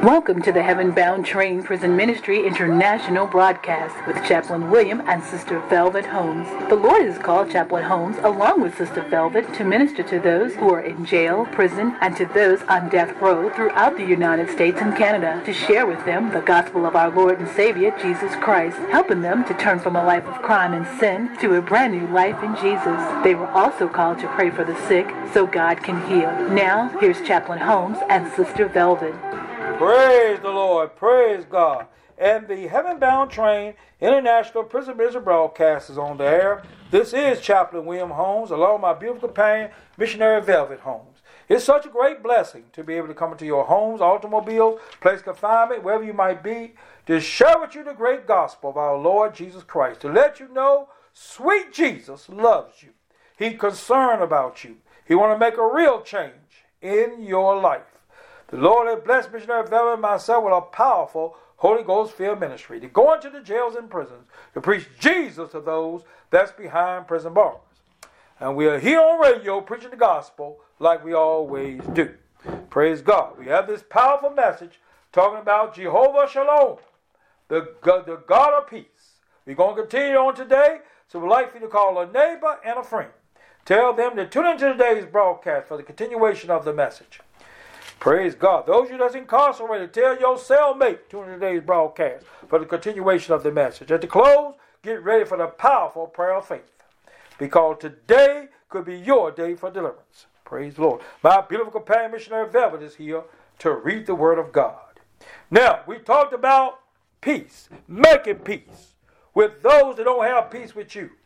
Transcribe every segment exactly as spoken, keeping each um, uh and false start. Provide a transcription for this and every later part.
Welcome to the Heaven Bound Train Prison Ministry International broadcast with Chaplain William and Sister Velvet Holmes. The Lord has called Chaplain Holmes along with Sister Velvet to minister to those who are in jail, prison, and to those on death row throughout the United States and Canada to share with them the gospel of our Lord and Savior, Jesus Christ, helping them to turn from a life of crime and sin to a brand new life in Jesus. They were also called to pray for the sick so God can heal. Now, here's Chaplain Holmes and Sister Velvet. Praise the Lord. Praise God. And the Heaven Bound Train International Prison Ministry broadcast is on the air. This is Chaplain William Holmes, along with my beautiful companion, Missionary Velvet Holmes. It's such a great blessing to be able to come into your homes, automobiles, place of confinement, wherever you might be, to share with you the great gospel of our Lord Jesus Christ, to let you know sweet Jesus loves you. He's concerned about you. He wants to make a real change in your life. The Lord has blessed Missionary Velvet and myself with a powerful Holy Ghost-filled ministry to go into the jails and prisons to preach Jesus to those that's behind prison bars. And we are here on radio preaching the gospel like we always do. Praise God. We have this powerful message talking about Jehovah Shalom, the, the God of peace. We're going to continue on today, so we'd like for you to call a neighbor and a friend. Tell them to tune into today's broadcast for the continuation of the message. Praise God. Those of you that's incarcerated, tell your cellmate, tune in today's broadcast for the continuation of the message. At the close, get ready for the powerful prayer of faith, because today could be your day for deliverance. Praise the Lord. My beautiful companion, Missionary Velvet, is here to read the Word of God. Now, we talked about peace, making peace with those that don't have peace with you.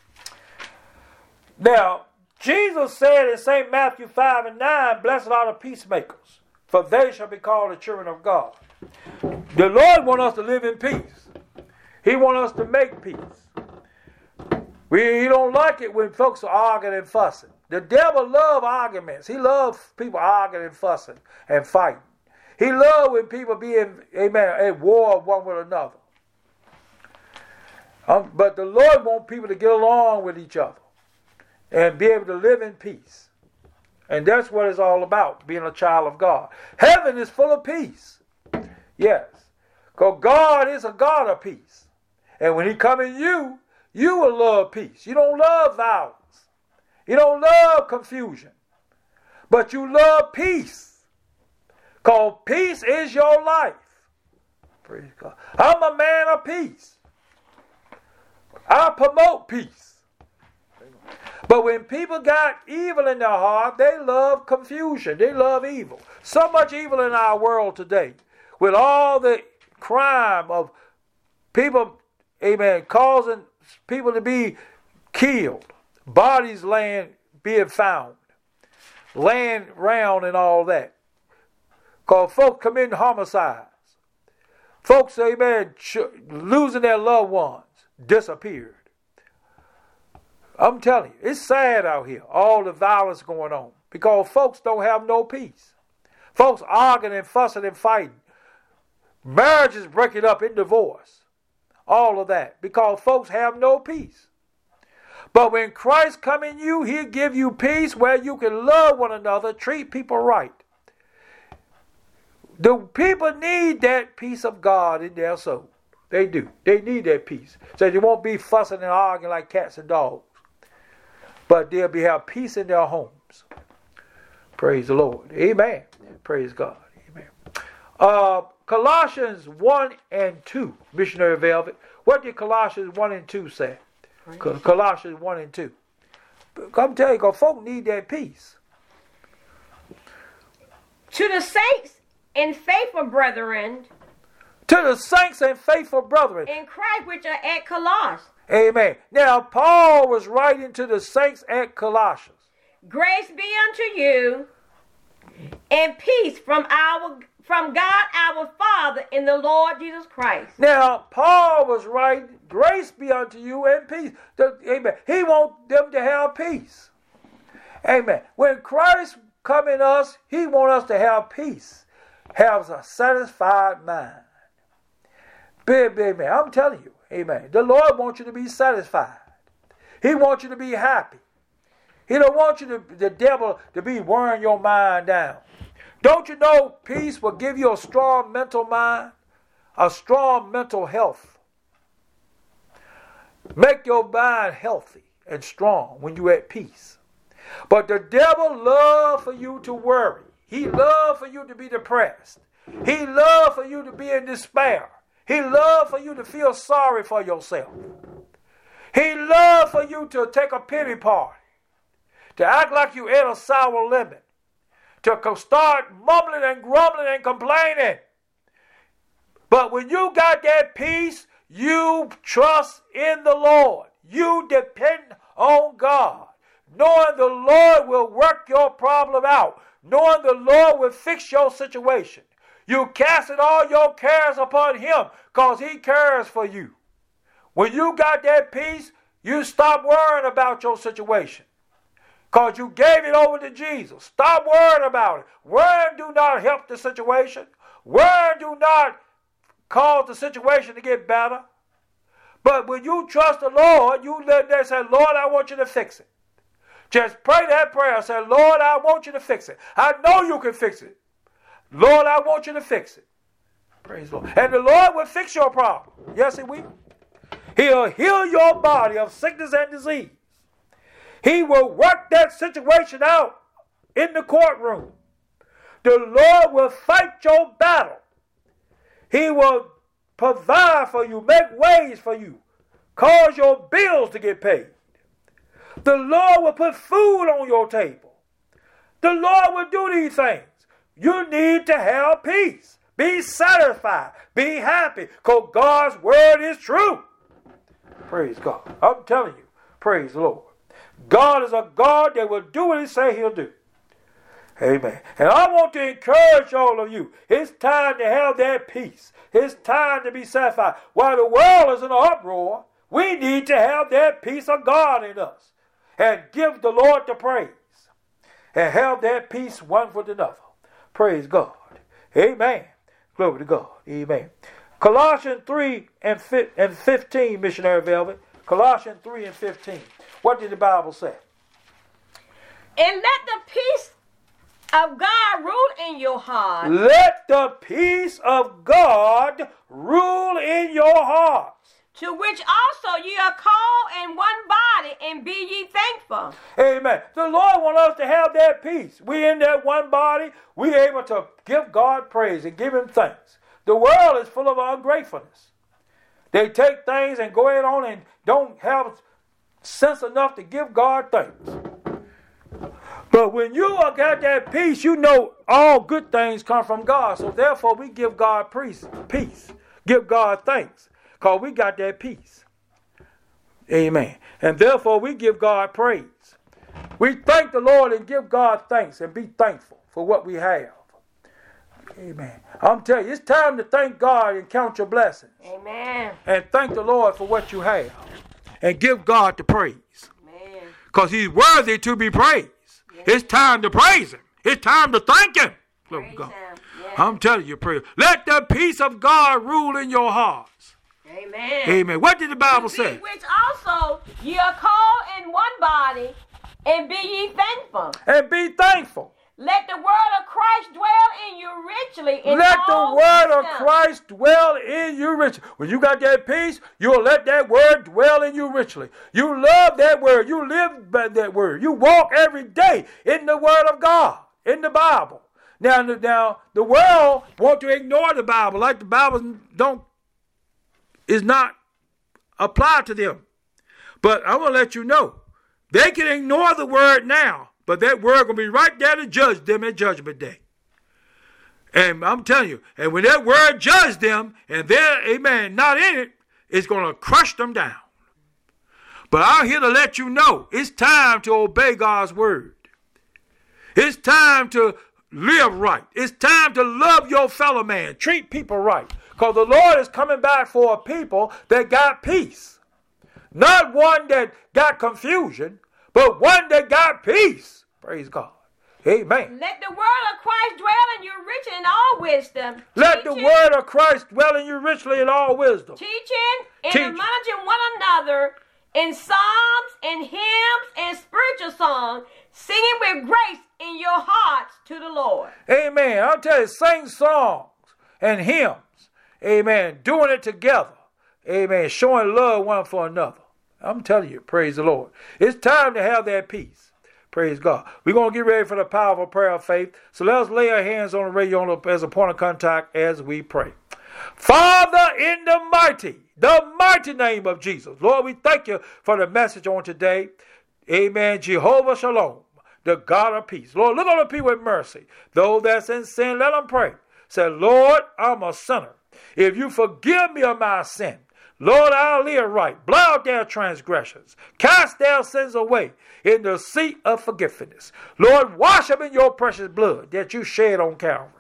Now, Jesus said in Saint Matthew five and nine, blessed are the peacemakers, for they shall be called the children of God. The Lord wants us to live in peace. He wants us to make peace. We, he don't like it when folks are arguing and fussing. The devil loves arguments. He loves people arguing and fussing and fighting. He loves when people being, amen, at war one with another. Um, but the Lord wants people to get along with each other and be able to live in peace. And that's what it's all about, being a child of God. Heaven is full of peace. Yes. Because God is a God of peace. And when he come in you, you will love peace. You don't love violence. You don't love confusion. But you love peace. Because peace is your life. Praise God. I'm a man of peace. I promote peace. But when people got evil in their heart, they love confusion. They love evil. So much evil in our world today. With all the crime of people, amen, causing people to be killed. Bodies laying, being found. Laying around and all that. Because folks commit homicides. Folks, amen, losing their loved ones. Disappeared. I'm telling you, it's sad out here, all the violence going on, because folks don't have no peace. Folks arguing and fussing and fighting. Marriages breaking up in divorce. All of that, because folks have no peace. But when Christ come in you, he'll give you peace where you can love one another, treat people right. The people need that peace of God in their soul. They do. They need that peace. So they won't be fussing and arguing like cats and dogs. But they'll be have peace in their homes. Praise the Lord. Amen. Praise God. Amen. Uh, Colossians one and two, Missionary Velvet. What did Colossians one and two say? Praise Colossians one and two. Come tell you, because folk need that peace. To the saints and faithful brethren. To the saints and faithful brethren. In Christ which are at Colossus. Amen. Now, Paul was writing to the saints at Colossians. Grace be unto you and peace from our from God our Father in the Lord Jesus Christ. Now, Paul was writing, grace be unto you and peace. The, amen. He wants them to have peace. Amen. When Christ come in us, he wants us to have peace. Have a satisfied mind. Amen. I'm telling you. Amen. The Lord wants you to be satisfied. He wants you to be happy. He don't want you to, the devil, to be wearing your mind down. Don't you know peace will give you a strong mental mind, a strong mental health? Make your mind healthy and strong when you're at peace. But the devil loves for you to worry. He loves for you to be depressed. He loves for you to be in despair. He loves for you to feel sorry for yourself. He loves for you to take a pity party, to act like you ate a sour lemon, to start mumbling and grumbling and complaining. But when you got that peace, you trust in the Lord. You depend on God, knowing the Lord will work your problem out, knowing the Lord will fix your situation. You casting all your cares upon Him because He cares for you. When you got that peace, you stop worrying about your situation because you gave it over to Jesus. Stop worrying about it. Worrying do not help the situation. Worrying do not cause the situation to get better. But when you trust the Lord, you let there say, Lord, I want you to fix it. Just pray that prayer. Say, Lord, I want you to fix it. I know you can fix it. Lord, I want you to fix it. Praise the Lord. And the Lord will fix your problem. Yes, He will. He'll heal your body of sickness and disease. He will work that situation out in the courtroom. The Lord will fight your battle. He will provide for you, make ways for you, cause your bills to get paid. The Lord will put food on your table. The Lord will do these things. You need to have peace. Be satisfied. Be happy. Because God's word is true. Praise God. I'm telling you. Praise the Lord. God is a God that will do what He say He'll do. Amen. And I want to encourage all of you. It's time to have that peace. It's time to be satisfied. While the world is in an uproar, we need to have that peace of God in us. And give the Lord the praise. And have that peace one with another. Praise God. Amen. Glory to God. Amen. Colossians three and fifteen, Missionary Velvet. Colossians three and fifteen. What did the Bible say? And let the peace of God rule in your heart. Let the peace of God rule in your hearts. To which also ye are called in one body, and be ye thankful. Amen. The Lord wants us to have that peace. We in that one body. We able to give God praise and give Him thanks. The world is full of ungratefulness. They take things and go ahead on and don't have sense enough to give God thanks. But when you got that peace, you know all good things come from God. So therefore we give God peace. Peace. Give God thanks. Because we got that peace. Amen. And therefore we give God praise. We thank the Lord and give God thanks and be thankful for what we have. Amen. I'm telling you, it's time to thank God and count your blessings. Amen. And thank the Lord for what you have. And give God the praise. Amen. Because He's worthy to be praised. Yes. It's time to praise Him. It's time to thank Him. Praise God. Yes. I'm telling you, praise. Let the peace of God rule in your hearts. Amen. Amen. What did the Bible say? Which also ye are called in one body, and be ye thankful. And be thankful. Let the word of Christ dwell in you richly. In let all the word wisdom. of Christ dwell in you richly. When you got that peace, you'll let that word dwell in you richly. You love that word. You live by that word. You walk every day in the word of God, in the Bible. Now, now the world want to ignore the Bible, like the Bible don't is not applied to them. But I want to let you know, they can ignore the word now, but that word going to be right there to judge them at Judgment Day. And I'm telling you, and when that word judges them, and they're, amen, not in it, it's going to crush them down. But I'm here to let you know, it's time to obey God's word. It's time to live right. It's time to love your fellow man. Treat people right. Because the Lord is coming back for a people that got peace. Not one that got confusion, but one that got peace. Praise God. Amen. Let the word of Christ dwell in you richly in all wisdom. Let teaching, the word of Christ dwell in you richly in all wisdom. Teaching and Teach. admonishing one another in psalms and hymns and spiritual songs, singing with grace in your hearts to the Lord. Amen. I'll tell you, sing songs and hymns. Amen. Doing it together. Amen. Showing love one for another. I'm telling you, praise the Lord. It's time to have that peace. Praise God. We're going to get ready for the powerful prayer of faith. So let us lay our hands on the radio on the, as a point of contact as we pray. Father, in the mighty, the mighty name of Jesus. Lord, we thank you for the message on today. Amen. Jehovah Shalom, the God of peace. Lord, look on the people with mercy. Those that's in sin, let them pray. Say, Lord, I'm a sinner. If you forgive me of my sin, Lord, I'll live right. Blot out their transgressions. Cast their sins away in the seat of forgiveness. Lord, wash them in your precious blood that you shed on Calvary.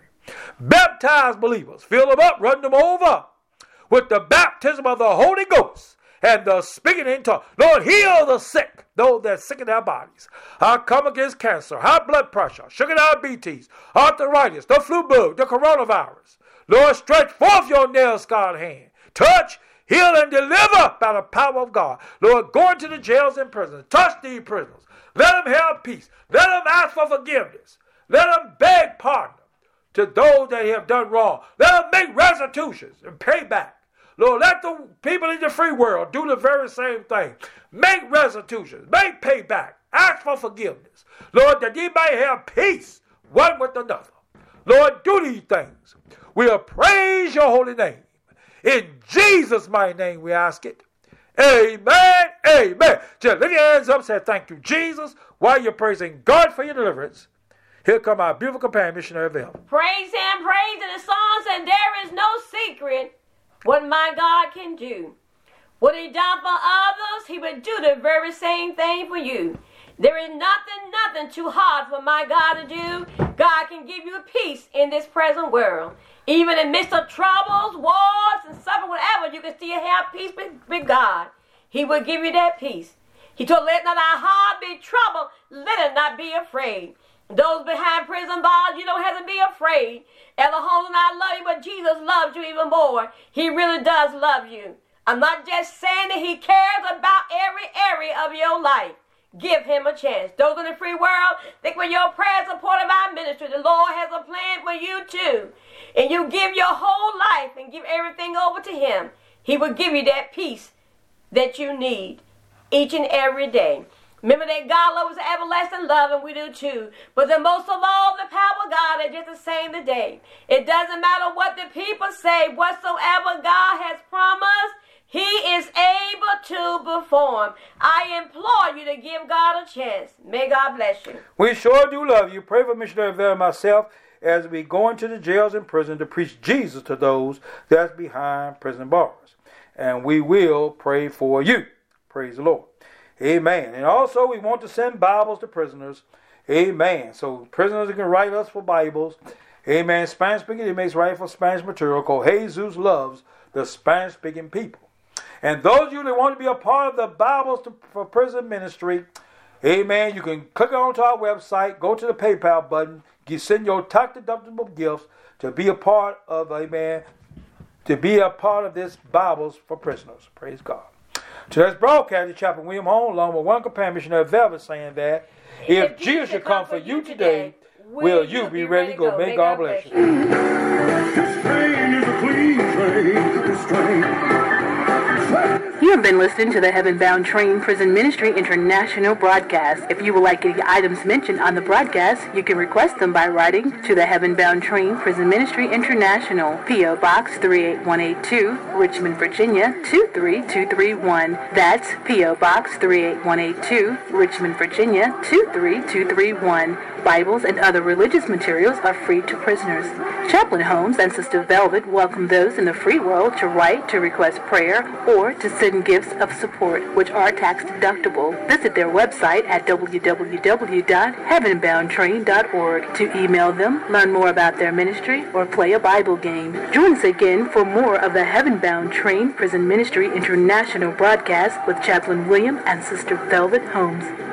Baptize believers. Fill them up. Run them over with the baptism of the Holy Ghost and the speaking in tongues. Lord, heal the sick, those that are sick in their bodies. I come against cancer, high blood pressure, sugar diabetes, arthritis, the flu bug, the coronavirus. Lord, stretch forth your nail-scarred hand. Touch, heal, and deliver by the power of God. Lord, go into the jails and prisons. Touch these prisoners. Let them have peace. Let them ask for forgiveness. Let them beg pardon to those that have done wrong. Let them make restitutions and pay back. Lord, let the people in the free world do the very same thing. Make restitutions. Make payback. Ask for forgiveness. Lord, that they might have peace one with another. Lord, do these things. We'll praise your holy name. In Jesus' mighty name we ask it. Amen. Amen. Just lift your hands up and say thank you, Jesus, while you're praising God for your deliverance. Here come our beautiful companion, Missionary Velvet. Praise him, praise in the songs, and there is no secret what my God can do. What he done for others, he would do the very same thing for you. There is nothing, nothing too hard for my God to do. God can give you peace in this present world. Even in the midst of troubles, wars, and suffering, whatever, you can still have peace with, with God. He will give you that peace. He told, let not our heart be troubled, let it not be afraid. Those behind prison bars, you don't have to be afraid. Ella Holden, I love you, but Jesus loves you even more. He really does love you. I'm not just saying that he cares about every area of your life. Give him a chance. Those in the free world, think when your prayers support of our ministry, the Lord has a plan for you too. And you give your whole life and give everything over to him. He will give you that peace that you need each and every day. Remember that God loves everlasting love, and we do too. But the most of all, the power of God is just the same today. It doesn't matter what the people say. Whatsoever God has promised, he is able to perform. I implore you to give God a chance. May God bless you. We sure do love you. Pray for Missionary Velvet and myself as we go into the jails and prison to preach Jesus to those that's behind prison bars. And we will pray for you. Praise the Lord. Amen. And also we want to send Bibles to prisoners. Amen. So prisoners can write us for Bibles. Amen. Spanish speaking, it makes right for Spanish material called Jesus Loves the Spanish speaking people. And those of you that want to be a part of the Bibles to, for prison ministry, amen, you can click onto our website, go to the PayPal button, you send your tax-deductible gifts to be a part of, amen, to be a part of this Bibles for prisoners. Praise God. Today's broadcast is Chaplain William Holmes, along with one companion, Missionary Velvet, saying that if, if Jesus should come for you today, will you be ready to go? May God bless you. This train is a clean train. This train. You have been listening to the Heaven Bound Train Prison Ministry International broadcast. If you would like any items mentioned on the broadcast, you can request them by writing to the Heaven Bound Train Prison Ministry International, P O Box three eight one eight two, Richmond, Virginia two three two three one. That's P O Box three eight one eight two, Richmond, Virginia two three two three one. Bibles and other religious materials are free to prisoners. Chaplain Holmes and Sister Velvet welcome those in the free world to write to request prayer or to send gifts of support, which are tax deductible. Visit their website at w w w dot heaven bound train dot org to email them, learn more about their ministry, or play a Bible game. Join us again for more of the Heaven Bound Train Prison Ministry International broadcast with Chaplain William and Sister Velvet Holmes.